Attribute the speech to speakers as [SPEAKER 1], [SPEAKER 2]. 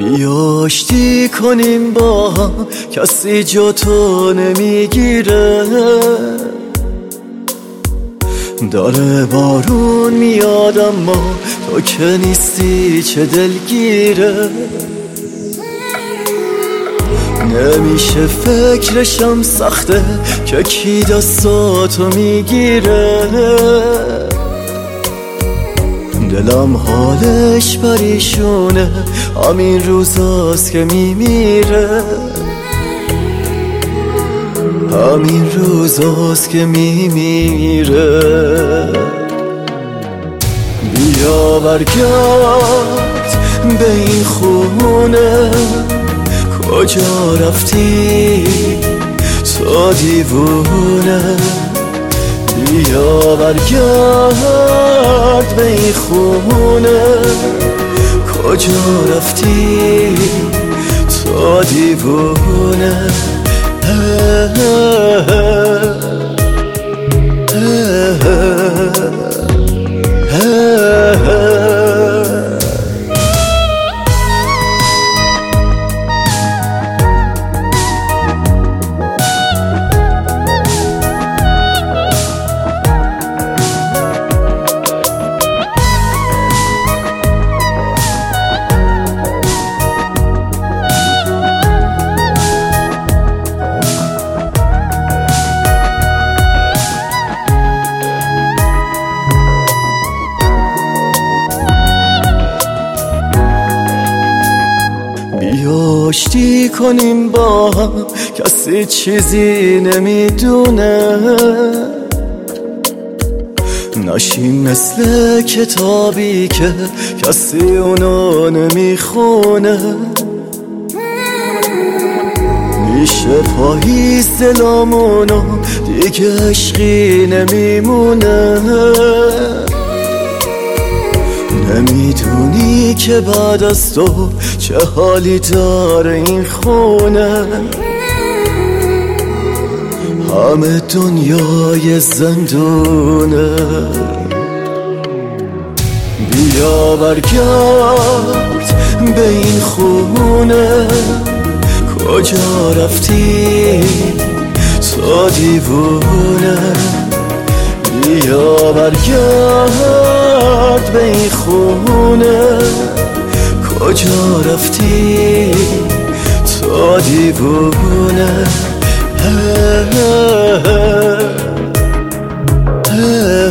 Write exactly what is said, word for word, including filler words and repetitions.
[SPEAKER 1] بیا آشتی کنیم با هم، کسی جا تو نمیگیره. داره بارون میاد اما تو که نیستی چه دلگیره. نمیشه فکرشم سخته که کی دستاتو میگیره. دلم حالش پریشونه، همین روزاست که میمیره. همین روزاست که میمیره. بیا برگرد به این خونه، کجا رفتی تو دیوونه. بیا برگرد به این خونه، کجا رفتی تو دیوونه. آشتی کنیم با هم، کسی چیزی نمیدونه. نشیم مثل کتابی که کسی اونو نمیخونه. میشه پاییز دلامونو دیگه عشقی نمیمونه. نمیدونی که بعد از تو چه حالی داره این خونه. همه دنیای زندونه. بیا برگرد به این خونه، کجا رفتی تو دیوونه. بیا برگرد به این خونه، کجا رفتی تو دیوونه.